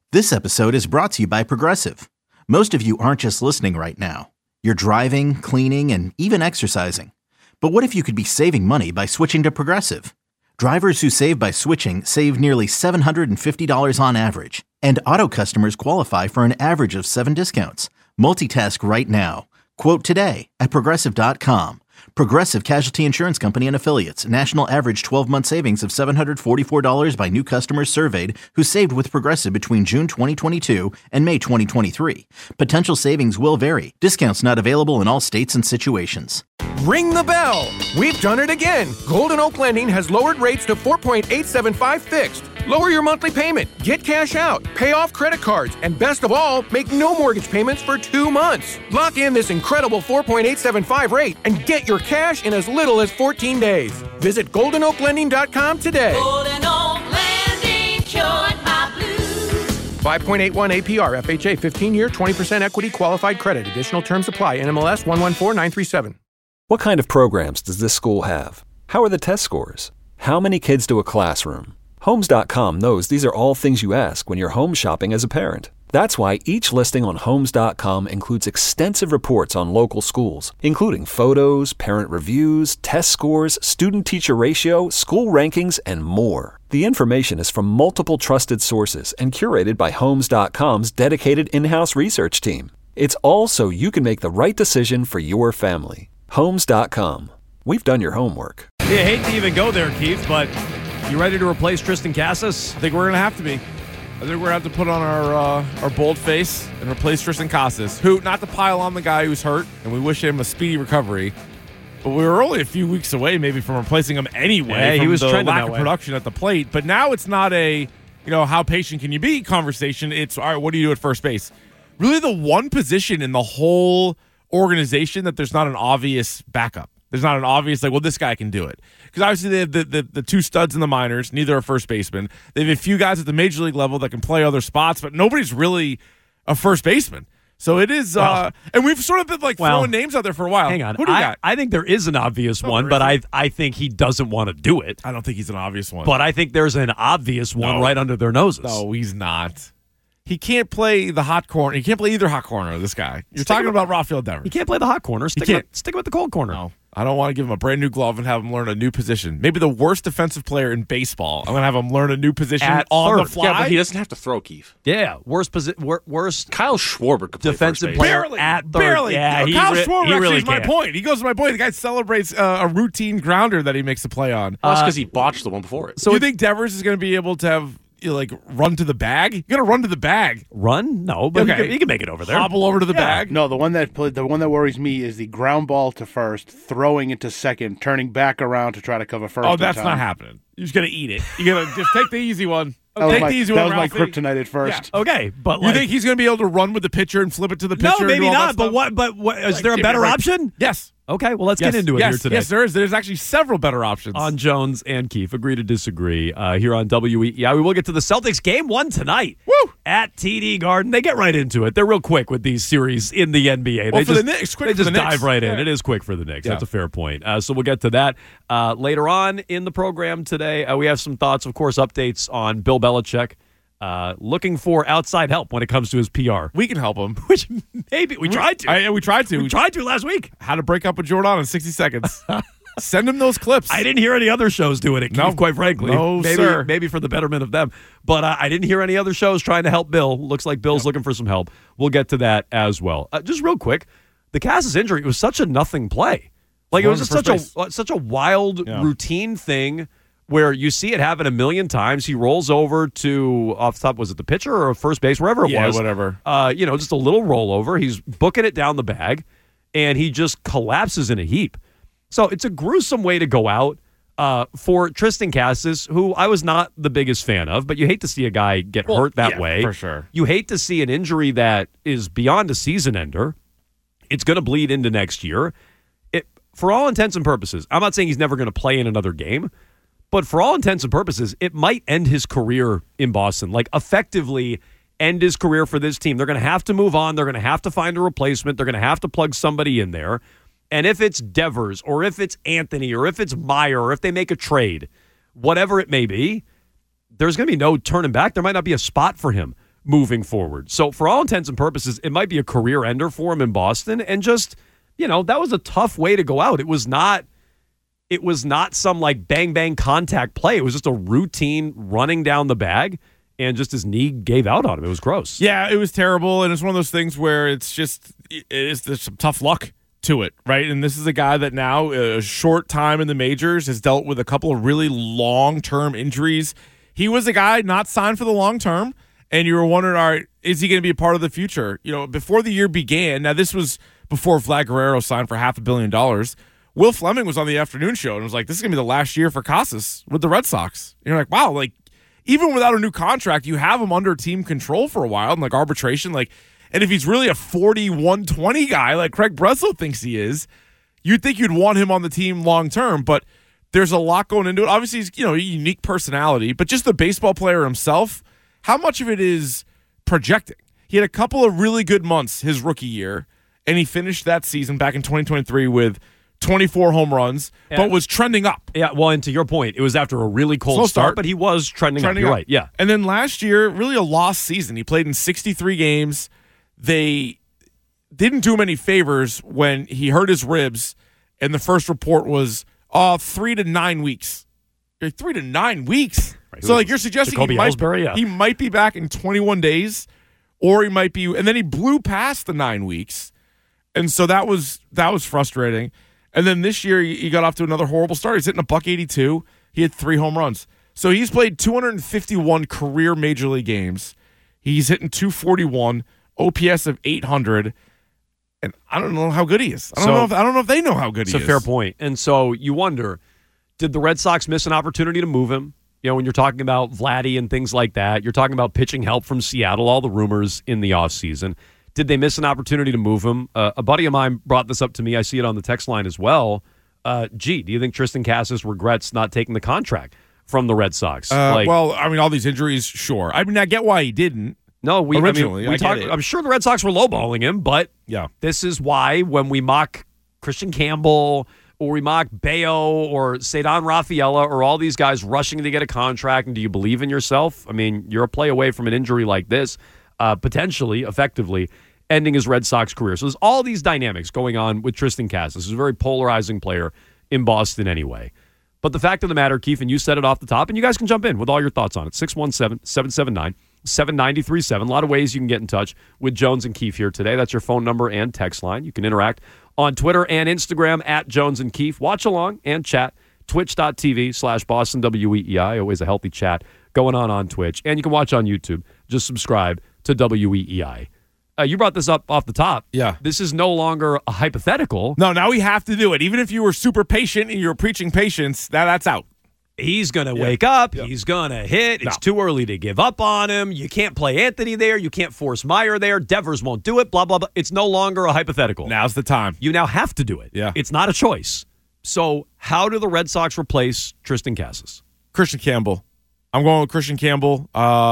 This episode is brought to you by Progressive. Most of you aren't just listening right now. You're driving, cleaning, and even exercising. But what if you could be saving money by switching to Progressive? Drivers who save by switching save nearly $750 on average. And auto customers qualify for an average of 7 discounts. Multitask right now. Quote today at Progressive.com. Progressive Casualty Insurance Company and Affiliates. National average 12-month savings of $744 by new customers surveyed who saved with Progressive between June 2022 and May 2023. Potential savings will vary. Discounts not available in all states and situations. Ring the bell! We've done it again. Golden Oak Lending has lowered rates to 4.875 fixed. Lower your monthly payment, get cash out, pay off credit cards, and best of all, make no mortgage payments for 2 months. Lock in this incredible 4.875 rate and get your cash in as little as 14 days. Visit GoldenOakLending.com today. Golden Oak Lending, cured my blues. 5.81 APR, FHA, 15-year, 20% equity qualified credit. Additional terms apply. NMLS 114937. What kind of programs does this school have? How are the test scores? How many kids to a classroom? Homes.com knows these are all things you ask when you're home shopping as a parent. That's why each listing on Homes.com includes extensive reports on local schools, including photos, parent reviews, test scores, student-teacher ratio, school rankings, and more. The information is from multiple trusted sources and curated by Homes.com's dedicated in-house research team. It's all so you can make the right decision for your family. Homes.com. We've done your homework. Yeah, I hate to even go there, Keith, but you ready to replace Tristan Casas? I think we're going to have to be. I think we're going to have to put on our bold face and replace Tristan Casas, who, not to pile on the guy who's hurt, and we wish him a speedy recovery, but we were only a few weeks away maybe from replacing him anyway. Yeah, from he was the trending lack that of way. production at the plate. But now it's not a, how patient can you be conversation. It's, all right, what do you do at first base? Really the one position in the whole organization that there's not an obvious backup. There's not an obvious, this guy can do it. Because obviously they have the two studs in the minors, neither are first baseman. They have a few guys at the major league level that can play other spots, but nobody's really a first baseman. So it is, and we've sort of been throwing names out there for a while. Hang on. Who do you got? I think there is an obvious one, but I think he doesn't want to do it. I don't think he's an obvious one. But I think there's an obvious one right under their noses. No, he's not. He can't play the hot corner. He can't play either hot corner, this guy. You're talking about Rafael Devers. He can't play the hot corner. Stick him with the cold corner. No. I don't want to give him a brand new glove and have him learn a new position. Maybe the worst defensive player in baseball. I'm going to have him learn a new position on the fly. Yeah, but he doesn't have to throw, Keith. Yeah, worst Kyle Schwarber could play defensive first base. player at third. Barely. Yeah, Kyle Schwarber he actually really is my can't. point. He goes to my point. The guy celebrates a routine grounder that he makes the play on. Well, that's because he botched the one before it. So you think Devers is going to be able to have run to the bag? You got to run to the bag. Run? No, but Okay. he can make it over there. Hobble over to the bag. No, the one that worries me is the ground ball to first, throwing into second, turning back around to try to cover first. Oh, that's not happening. You're just going to eat it. You're going to just take the easy one. That was Take my, the easy that one, was my Ralphie. kryptonite at first. Yeah. Okay, but You think he's going to be able to run with the pitcher and flip it to the pitcher? no, maybe and do all not. that stuff? But what is there a better option? Yes. Okay, well let's get into it here today. Yes, there is. There's actually several better options. On Jones and Keefe, agree to disagree here on WE. Yeah, we will get to the Celtics game 1 tonight. Woo! At TD Garden. They get right into it. They're real quick with these series in the NBA. Well, for the Knicks, quick They for just the Knicks. dive right in. Yeah. It is quick for the Knicks. Yeah. That's a fair point. So we'll get to that later on in the program today. We have some thoughts, of course, updates on Bill Belichick. Looking for outside help when it comes to his PR. We can help him. Which maybe we tried to. We tried to. We tried to last week. How to break up with Jordan in 60 seconds. Send him those clips. I didn't hear any other shows doing it, Keith, No. quite frankly. No, sir. Maybe for the betterment of them. But I didn't hear any other shows trying to help Bill. Looks like Bill's looking for some help. We'll get to that as well. Just real quick, the Casas injury, it was such a nothing play. It was just such a wild routine thing where you see it happen a million times. He rolls over to, off the top, was it the pitcher or first base, wherever it was. Yeah, whatever. Just a little rollover. He's booking it down the bag, and he just collapses in a heap. So it's a gruesome way to go out for Tristan Casas, who I was not the biggest fan of, but you hate to see a guy get hurt that way. For sure. You hate to see an injury that is beyond a season ender. It's going to bleed into next year. For all intents and purposes, I'm not saying he's never going to play in another game, but for all intents and purposes, it might end his career in Boston, effectively end his career for this team. They're going to have to move on. They're going to have to find a replacement. They're going to have to plug somebody in there. And if it's Devers or if it's Anthony or if it's Meyer or if they make a trade, whatever it may be, there's going to be no turning back. There might not be a spot for him. moving forward. So for all intents and purposes, it might be a career ender for him in Boston. And just, that was a tough way to go out. It was not some like bang, bang contact play. It was just a routine running down the bag, and just his knee gave out on him. It was gross. Yeah, it was terrible. And it's one of those things where there's some tough luck to it, right? And this is a guy that now, a short time in the majors, has dealt with a couple of really long-term injuries. He was a guy not signed for the long term, and you were wondering, all right, is he going to be a part of the future? Before the year began, now this was before Vlad Guerrero signed for $500 million. Will Fleming was on the afternoon show and was like, this is going to be the last year for Casas with the Red Sox. And you're like, wow, like, even without a new contract, you have him under team control for a while and like arbitration. And if he's really a 40-120 guy like Craig Breslow thinks he is, you'd think you'd want him on the team long term. But there's a lot going into it. Obviously, he's a unique personality, but just the baseball player himself, how much of it is projecting? He had a couple of really good months his rookie year, and he finished that season back in 2023 with 24 home runs, but was trending up. Yeah, well, and to your point, it was after a really cold start, but he was trending up. You're right, yeah. And then last year, really a lost season. He played in 63 games. They didn't do him any favors when he hurt his ribs, and the first report was 3 to 9 weeks. 3 to 9 weeks? Right. So, you're suggesting he might be back in 21 days, or he might be – and then he blew past the 9 weeks, and so that was frustrating. And then this year, he got off to another horrible start. He's hitting $182. He had 3 home runs. So he's played 251 career Major League games. He's hitting .241, OPS of 800, and I don't know how good he is. I don't know if they know how good he is. It's a fair point. And so you wonder, did the Red Sox miss an opportunity to move him? When you're talking about Vladdy and things like that, you're talking about pitching help from Seattle, all the rumors in the offseason. Did they miss an opportunity to move him? A buddy of mine brought this up to me. I see it on the text line as well. Do you think Tristan Casas regrets not taking the contract from the Red Sox? All these injuries, sure. I get why he didn't. No, originally, we talked. I'm sure the Red Sox were lowballing him, but yeah, this is why when we mock Christian Campbell or we mock Bayo or Ceddanne Rafaela or all these guys rushing to get a contract, and do you believe in yourself? I mean, you're a play away from an injury like this. Potentially, effectively, ending his Red Sox career. So there's all these dynamics going on with Tristan Casas. He's a very polarizing player in Boston anyway. But the fact of the matter, Keith, and you said it off the top, and you guys can jump in with all your thoughts on it. 617-779-7937. A lot of ways you can get in touch with Jones and Keefe here today. That's your phone number and text line. You can interact on Twitter and Instagram at Jones and Keefe. Watch along and chat. Twitch.tv/BostonWEEI. Always a healthy chat going on Twitch. And you can watch on YouTube. Just subscribe to WEEI. You brought this up off the top. Yeah. This is no longer a hypothetical. No, now we have to do it. Even if you were super patient and you're preaching patience, that's out. He's going to wake up. Yeah. He's going to hit. It's too early to give up on him. You can't play Anthony there. You can't force Meyer there. Devers won't do it, blah, blah, blah. It's no longer a hypothetical. Now's the time. You now have to do it. Yeah. It's not a choice. So how do the Red Sox replace Tristan Casas? Christian Campbell. I'm going with Christian Campbell.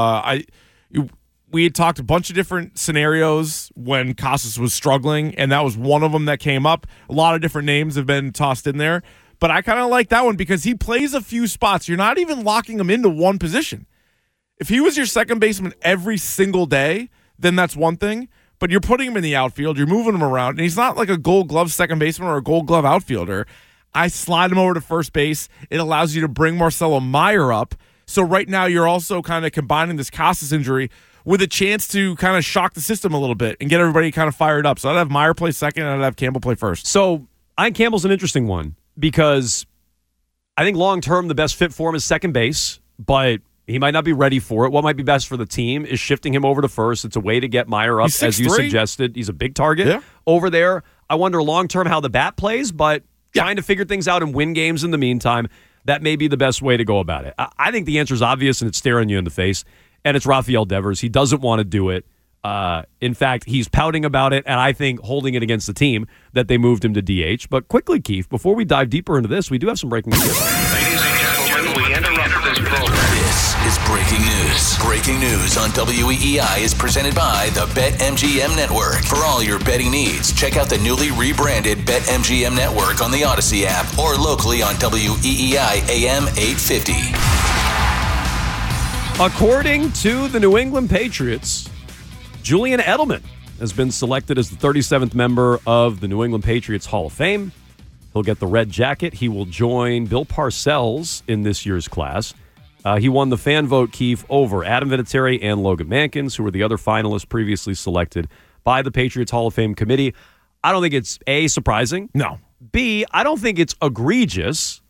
We had talked a bunch of different scenarios when Casas was struggling, and that was one of them that came up. A lot of different names have been tossed in there, but I kind of like that one because he plays a few spots. You're not even locking him into one position. If he was your second baseman every single day, then that's one thing, but you're putting him in the outfield, you're moving him around, and he's not like a Gold Glove second baseman or a Gold Glove outfielder. I slide him over to first base. It allows you to bring Marcelo Meyer up. So right now you're also kind of combining this Casas injury with a chance to kind of shock the system a little bit and get everybody kind of fired up. So I'd have Meyer play second, and I'd have Campbell play first. So I think Campbell's an interesting one because I think long-term the best fit for him is second base, but he might not be ready for it. What might be best for the team is shifting him over to first. It's a way to get Meyer up, as you suggested. He's a big target over there. I wonder long-term how the bat plays, but trying to figure things out and win games in the meantime, that may be the best way to go about it. I think the answer is obvious, and it's staring you in the face, and it's Rafael Devers. He doesn't want to do it. In fact, he's pouting about it, and I think holding it against the team that they moved him to DH. But quickly, Keith, before we dive deeper into this, we do have some breaking news. Ladies and gentlemen, we interrupt this program. This is breaking news. Breaking news on WEEI is presented by the BetMGM Network. For all your betting needs, check out the newly rebranded BetMGM Network on the Odyssey app or locally on WEEI AM 850. According to the New England Patriots, Julian Edelman has been selected as the 37th member of the New England Patriots Hall of Fame. He'll get the red jacket. He will join Bill Parcells in this year's class. He won the fan vote, Keefe, over Adam Vinatieri and Logan Mankins, who were the other finalists previously selected by the Patriots Hall of Fame committee. I don't think it's, A, surprising. No. B, I don't think it's egregious.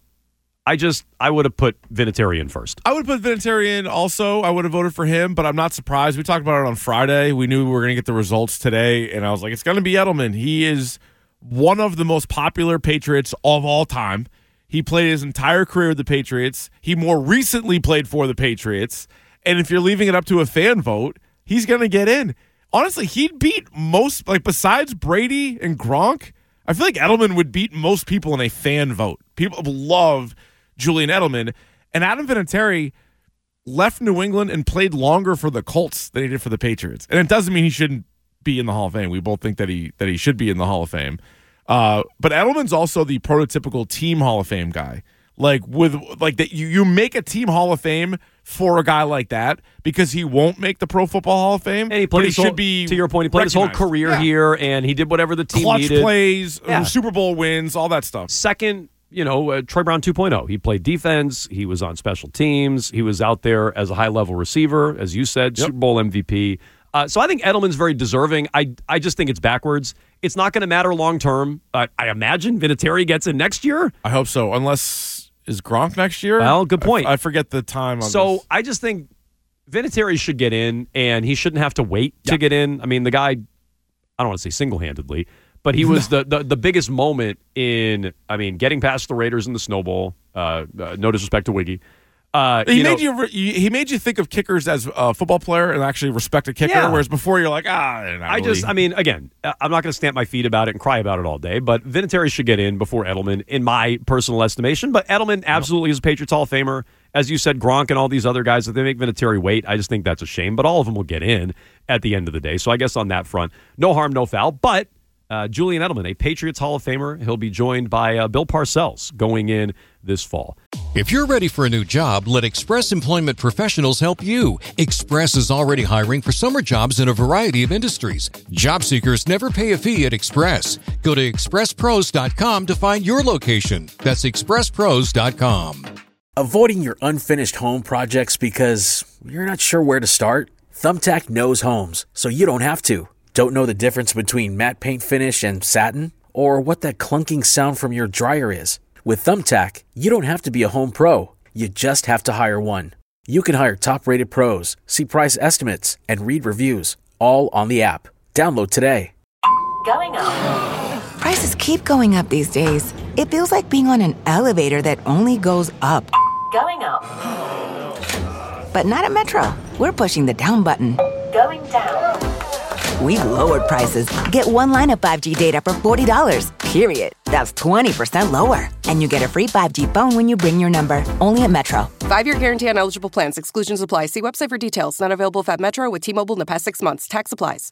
I would have put Vinatieri in first. I would have put Vinatieri in also. I would have voted for him, but I'm not surprised. We talked about it on Friday. We knew we were going to get the results today, and I was like, it's going to be Edelman. He is one of the most popular Patriots of all time. He played his entire career with the Patriots. He more recently played for the Patriots. And if you're leaving it up to a fan vote, he's going to get in. Honestly, he'd beat most, like besides Brady and Gronk, I feel like Edelman would beat most people in a fan vote. People love Julian Edelman. And Adam Vinatieri left New England and played longer for the Colts than he did for the Patriots. And it doesn't mean he shouldn't be in the Hall of Fame. We both think that he should be in the Hall of Fame. But Edelman's also the prototypical team Hall of Fame guy. Like that you make a team Hall of Fame for a guy like that because he won't make the Pro Football Hall of Fame. And he played to your point, he played his whole career here, and he did whatever the team needed. Clutch plays, Super Bowl wins, all that stuff. Second, Troy Brown 2.0. He played defense. He was on special teams. He was out there as a high-level receiver, as you said, Super Bowl MVP. So I think Edelman's very deserving. I just think it's backwards. It's not going to matter long-term. I imagine Vinatieri gets in next year. I hope so, unless is Gronk next year? Well, good point. I forget the time. So I just think Vinatieri should get in, and he shouldn't have to wait to get in. I mean, the guy, I don't want to say single-handedly, but he was the biggest moment in, getting past the Raiders in the Snow Bowl. No disrespect to Wiggy. He made you think of kickers as a football player and actually respect a kicker, whereas before you're like, again, I'm not going to stamp my feet about it and cry about it all day, but Vinatieri should get in before Edelman, in my personal estimation. But Edelman absolutely is a Patriots Hall of Famer. As you said, Gronk and all these other guys, if they make Vinatieri wait, I just think that's a shame. But all of them will get in at the end of the day. So I guess on that front, no harm, no foul. But Julian Edelman, a Patriots Hall of Famer, he'll be joined by Bill Parcells going in this fall. If you're ready for a new job, let Express Employment Professionals help you. Express is already hiring for summer jobs in a variety of industries. Job seekers never pay a fee at Express. Go to expresspros.com to find your location. That's expresspros.com. Avoiding your unfinished home projects because you're not sure where to start? Thumbtack knows homes, so you don't have to. Don't know the difference between matte paint finish and satin? Or what that clunking sound from your dryer is? With Thumbtack, you don't have to be a home pro. You just have to hire one. You can hire top-rated pros, see price estimates, and read reviews, all on the app. Download today. Going up. Prices keep going up these days. It feels like being on an elevator that only goes up. Going up. But not at Metro. We're pushing the down button. Going down. We've lowered prices. Get one line of 5G data for $40, period. That's 20% lower. And you get a free 5G phone when you bring your number. Only at Metro. 5-year guarantee on eligible plans. Exclusions apply. See website for details. Not available at Metro with T-Mobile in the past 6 months. Tax applies.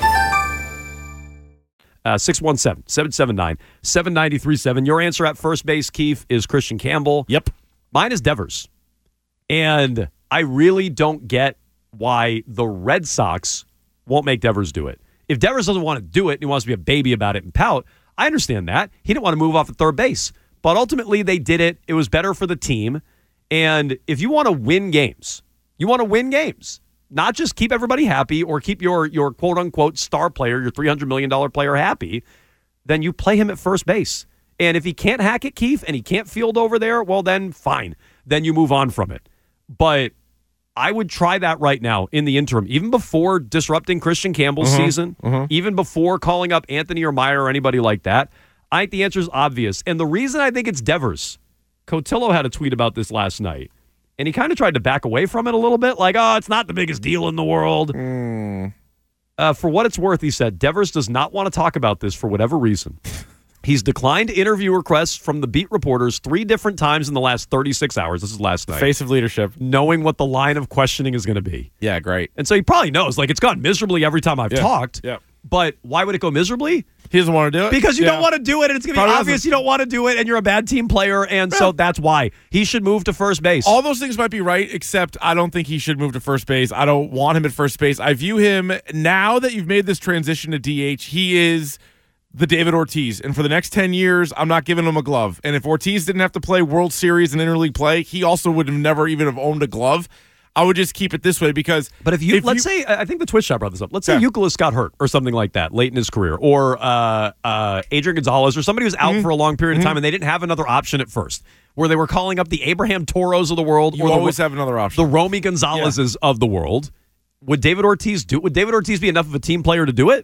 617-779-7937. Your answer at first base, Keefe, is Christian Campbell. Yep. Mine is Devers. And I really don't get why the Red Sox won't make Devers do it. If Devers doesn't want to do it and he wants to be a baby about it and pout, I understand that. He didn't want to move off at third base. But ultimately, they did it. It was better for the team. And if you want to win games, not just keep everybody happy or keep your quote-unquote star player, your $300 million player happy, then you play him at first base. And if he can't hack it, Keefe, and he can't field over there, well, then fine. Then you move on from it. But I would try that right now in the interim, even before disrupting Christian Campbell's season, even before calling up Anthony or Meyer or anybody like that. I think the answer is obvious. And the reason I think it's Devers, Cotillo had a tweet about this last night, and he kind of tried to back away from it a little bit, like, it's not the biggest deal in the world. For what it's worth, he said, Devers does not want to talk about this for whatever reason. He's declined interview requests from the beat reporters 3 different times in the last 36 hours. This is last night. Face of leadership. Knowing what the line of questioning is going to be. Yeah, great. And so he probably knows. Like, it's gone miserably every time I've talked. Yeah. But why would it go miserably? He doesn't want to do it? Because you don't want to do it, and it's going to be Probably obvious doesn't. you don't want to do it, and you're a bad team player, and so that's why. He should move to first base. All those things might be right, except I don't think he should move to first base. I don't want him at first base. I view him, now that you've made this transition to DH, he is the David Ortiz. And for the next 10 years, I'm not giving him a glove. And if Ortiz didn't have to play World Series and interleague play, he also would have never even have owned a glove. I would just keep it this way because... But let's say, I think the Twitch shop brought this up. Let's say Youkilis got hurt or something like that late in his career, or Adrian Gonzalez or somebody who was out for a long period of time and they didn't have another option at first, where they were calling up the Abraham Toros of the world. You always have another option. The Romy Gonzalez's of the world. Would David Ortiz do it? Would David Ortiz be enough of a team player to do it?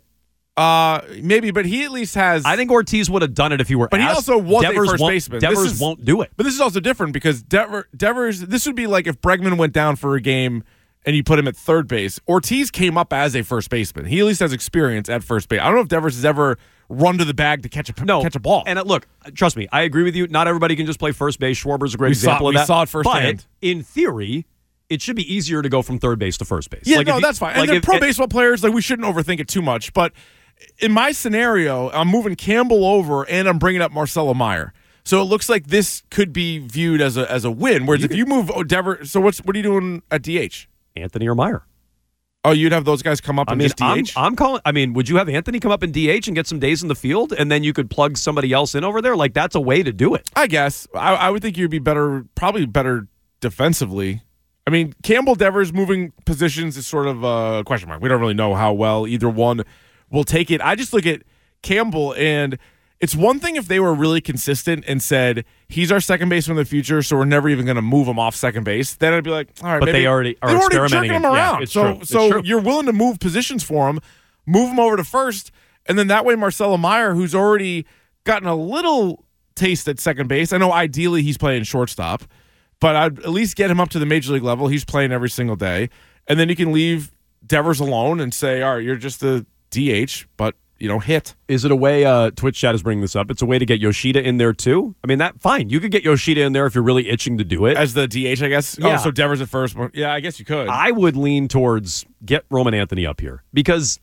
Maybe, but he at least has... I think Ortiz would have done it if he were But asked. he also was Devers a first baseman. Devers won't do it. But this is also different because Devers... This would be like if Bregman went down for a game and you put him at third base. Ortiz came up as a first baseman. He at least has experience at first base. I don't know if Devers has ever run to the bag to catch a ball. And look, trust me, I agree with you. Not everybody can just play first base. Schwarber's a great example of that. We saw it firsthand. But in theory, it should be easier to go from third base to first base. Yeah, that's fine. And they're pro baseball players. Like, we shouldn't overthink it too much. But in my scenario, I'm moving Campbell over and I'm bringing up Marcelo Meyer. So it looks like this could be viewed as a win. Whereas if you move Devers, so what are you doing at DH? Anthony or Meyer. Oh, you'd have those guys come up and just DH? I'm calling. I mean, would you have Anthony come up in DH and get some days in the field, and then you could plug somebody else in over there? Like, that's a way to do it. I guess. I would think you'd be probably better defensively. I mean, Campbell Devers moving positions is sort of a question mark. We don't really know how well either one will take it. I just look at Campbell, and it's one thing if they were really consistent and said, he's our second baseman of the future, so we're never even going to move him off second base. Then I'd be like, all right, but they already are experimenting jerking him around. Yeah, it's true. You're willing to move positions for him, move him over to first, and then that way Marcelo Meyer, who's already gotten a little taste at second base. I know ideally he's playing shortstop, but I'd at least get him up to the major league level. He's playing every single day. And then you can leave Devers alone and say, all right, you're just the DH, but hit. Is it a way, Twitch chat is bringing this up, it's a way to get Yoshida in there too? I mean, fine. You could get Yoshida in there if you're really itching to do it. As the DH, I guess? Yeah. Oh, so Devers at first. Yeah, I guess you could. I would lean towards get Roman Anthony up here because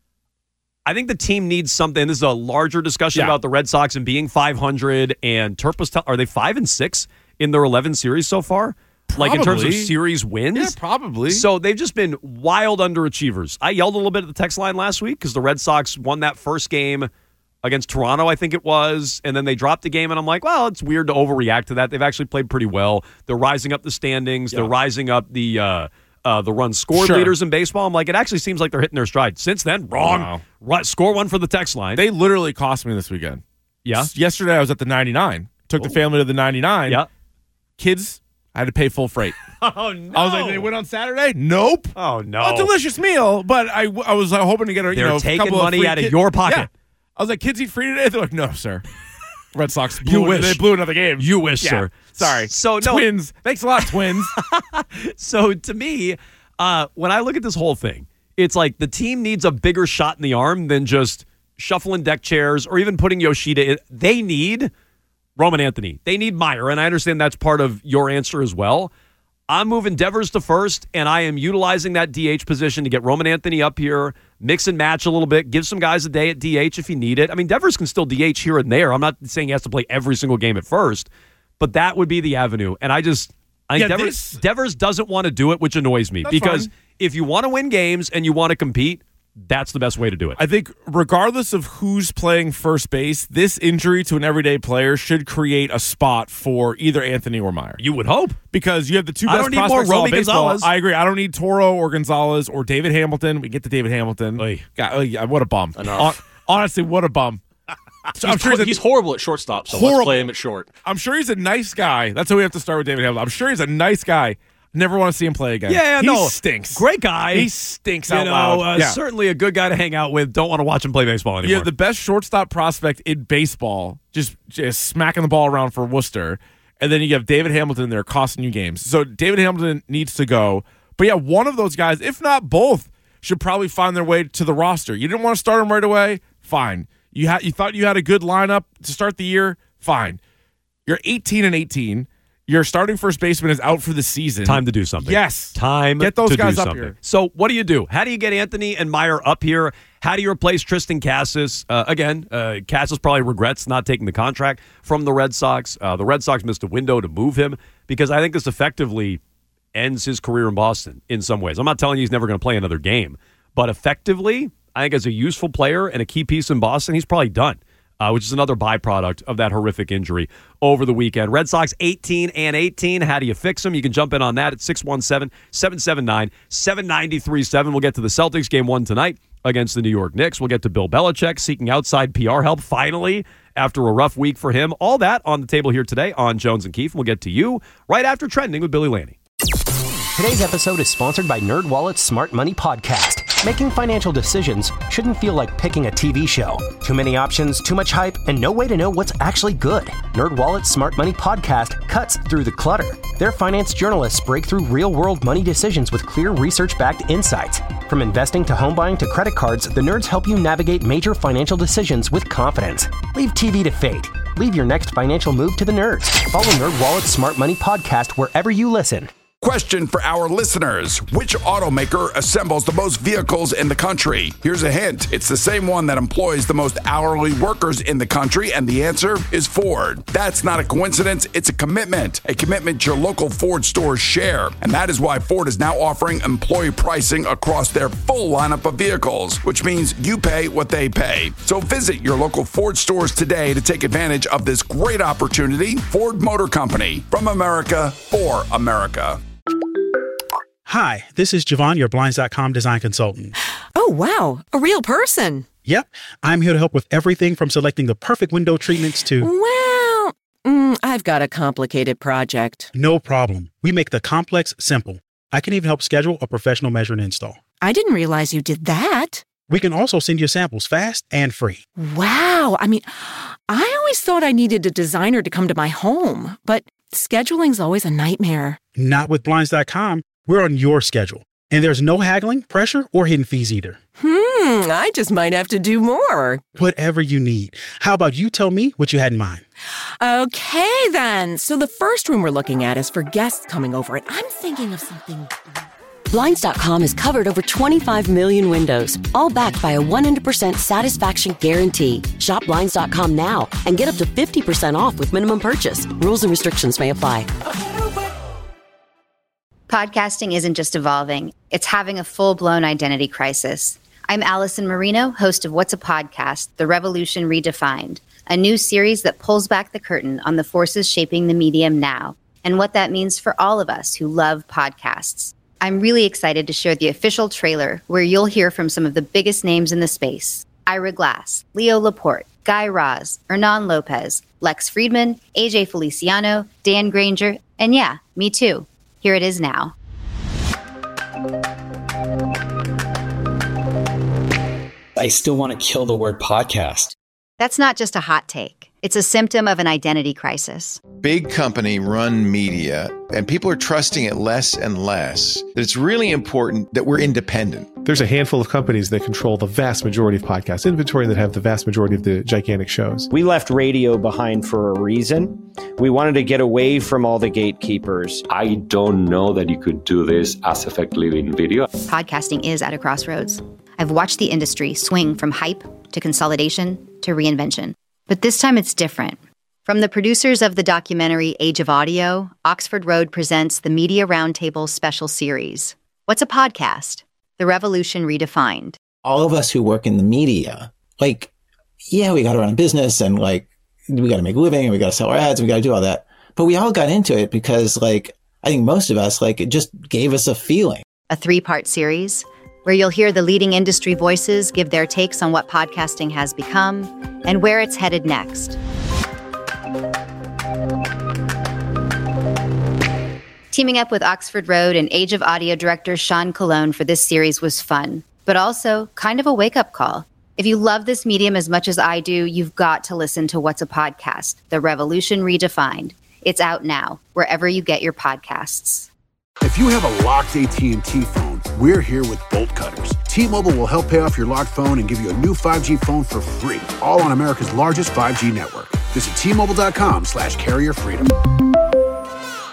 I think the team needs something. This is a larger discussion about the Red Sox and being 500, and Turp's, are they 5-6 in their 11 series so far? Probably. Like in terms of series wins? Yeah, probably. So they've just been wild underachievers. I yelled a little bit at the text line last week because the Red Sox won that first game against Toronto, I think it was, and then they dropped the game, and I'm like, well, it's weird to overreact to that. They've actually played pretty well. They're rising up the standings. Yeah. They're rising up the run scored leaders in baseball. I'm like, it actually seems like they're hitting their stride. Since then, wrong. Wow. Score one for the text line. They literally cost me this weekend. Yeah? Yesterday I was at the 99. Took the family to the 99. Yeah. Kids, I had to pay full freight. Oh, no. I was like, did they win on Saturday? Nope. Oh, no. A delicious meal, but I was hoping to get a, taking couple money of out of your pocket. Yeah. I was like, kids eat free today? They're like, no, sir. Red Sox they blew another game. You wish, sir. Sorry. So Twins. Thanks a lot, Twins. So to me, when I look at this whole thing, it's like the team needs a bigger shot in the arm than just shuffling deck chairs or even putting Yoshida in. They need Roman Anthony. They need Meyer, and I understand that's part of your answer as well. I'm moving Devers to first, and I am utilizing that DH position to get Roman Anthony up here, mix and match a little bit, give some guys a day at DH if you need it. I mean, Devers can still DH here and there. I'm not saying he has to play every single game at first, but that would be the avenue. And I think Devers doesn't want to do it, which annoys me, because if you want to win games and you want to compete, that's the best way to do it. I think regardless of who's playing first base, this injury to an everyday player should create a spot for either Anthony or Meyer. You would hope. Because you have the two best prospects in all baseball. Gonzalez. I agree. I don't need Toro or Gonzalez or David Hamilton. We get to David Hamilton. God, what a bum. Honestly, what a bum. I'm sure he's horrible at shortstop, so let's play him at short. I'm sure he's a nice guy. That's how we have to start with David Hamilton. I'm sure he's a nice guy. Never want to see him play again. Yeah, he stinks. Great guy. He stinks out loud. Certainly a good guy to hang out with. Don't want to watch him play baseball anymore. Yeah, the best shortstop prospect in baseball, just smacking the ball around for Worcester. And then you have David Hamilton there costing you games. So David Hamilton needs to go. But yeah, one of those guys, if not both, should probably find their way to the roster. You didn't want to start him right away? Fine. You thought you had a good lineup to start the year? Fine. You're 18-18. Your starting first baseman is out for the season. Time to do something. Yes. Get those guys up here. So what do? How do you get Anthony and Meyer up here? How do you replace Tristan Casas? Casas probably regrets not taking the contract from the Red Sox. The Red Sox missed a window to move him because I think this effectively ends his career in Boston in some ways. I'm not telling you he's never going to play another game, but effectively, I think as a useful player and a key piece in Boston, he's probably done. Which is another byproduct of that horrific injury over the weekend. Red Sox 18-18. How do you fix them? You can jump in on that at 617-779-7937. We'll get to the Celtics game 1 tonight against the New York Knicks. We'll get to Bill Belichick seeking outside PR help finally after a rough week for him. All that on the table here today on Jones and Keefe. We'll get to you right after Trending with Billy Laney. Today's episode is sponsored by NerdWallet's Smart Money Podcast. Making financial decisions shouldn't feel like picking a TV show. Too many options, too much hype, and no way to know what's actually good. NerdWallet's Smart Money Podcast cuts through the clutter. Their finance journalists break through real-world money decisions with clear research-backed insights. From investing to home buying to credit cards, the nerds help you navigate major financial decisions with confidence. Leave TV to fate. Leave your next financial move to the nerds. Follow NerdWallet's Smart Money Podcast wherever you listen. Question for our listeners. Which automaker assembles the most vehicles in the country? Here's a hint. It's the same one that employs the most hourly workers in the country, and the answer is Ford. That's not a coincidence. It's a commitment your local Ford stores share. And that is why Ford is now offering employee pricing across their full lineup of vehicles, which means you pay what they pay. So visit your local Ford stores today to take advantage of this great opportunity. Ford Motor Company, from America for America. Hi, this is Javon, your Blinds.com design consultant. Oh, wow. A real person. Yep. I'm here to help with everything from selecting the perfect window treatments to... Well, I've got a complicated project. No problem. We make the complex simple. I can even help schedule a professional measure and install. I didn't realize you did that. We can also send you samples fast and free. Wow. I always thought I needed a designer to come to my home, but scheduling's always a nightmare. Not with Blinds.com. We're on your schedule. And there's no haggling, pressure, or hidden fees either. I just might have to do more. Whatever you need. How about you tell me what you had in mind? Okay, then. So the first room we're looking at is for guests coming over, and I'm thinking of something... Blinds.com has covered over 25 million windows, all backed by a 100% satisfaction guarantee. Shop Blinds.com now and get up to 50% off with minimum purchase. Rules and restrictions may apply. Podcasting isn't just evolving, it's having a full-blown identity crisis. I'm Allison Marino, host of What's a Podcast? The Revolution Redefined, a new series that pulls back the curtain on the forces shaping the medium now, and what that means for all of us who love podcasts. I'm really excited to share the official trailer where you'll hear from some of the biggest names in the space. Ira Glass, Leo Laporte, Guy Raz, Hernan Lopez, Lex Friedman, AJ Feliciano, Dan Granger, and yeah, me too. Here it is now. I still want to kill the word podcast. That's not just a hot take. It's a symptom of an identity crisis. Big company run media, and people are trusting it less and less. That it's really important that we're independent. There's a handful of companies that control the vast majority of podcast inventory, that have the vast majority of the gigantic shows. We left radio behind for a reason. We wanted to get away from all the gatekeepers. I don't know that you could do this as effectively in video. Podcasting is at a crossroads. I've watched the industry swing from hype to consolidation to reinvention. But this time it's different. From the producers of the documentary Age of Audio, Oxford Road presents the Media Roundtable special series. What's a podcast? The Revolution Redefined. All of us who work in the media, we got to run a business and we got to make a living and we got to sell our ads and we got to do all that. But we all got into it because I think most of us, it just gave us a feeling. A 3-part series where you'll hear the leading industry voices give their takes on what podcasting has become and where it's headed next. Teaming up with Oxford Road and Age of Audio director Sean Colon for this series was fun, but also kind of a wake-up call. If you love this medium as much as I do, you've got to listen to What's a Podcast? The Revolution Redefined. It's out now, wherever you get your podcasts. If you have a locked AT&T phone, we're here with Bolt Cutters. T-Mobile will help pay off your locked phone and give you a new 5G phone for free, all on America's largest 5G network. Visit T-Mobile.com/carrier freedom.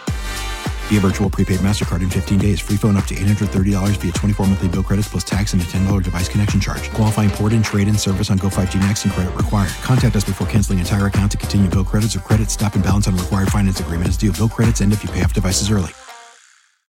via virtual prepaid MasterCard in 15 days. Free phone up to $830 via 24 monthly bill credits plus tax and a $10 device connection charge. Qualifying port and trade-in service on Go5G Next and credit required. Contact us before canceling entire account to continue bill credits or credit stop and balance on required finance agreement is due. Bill credits end if you pay off devices early.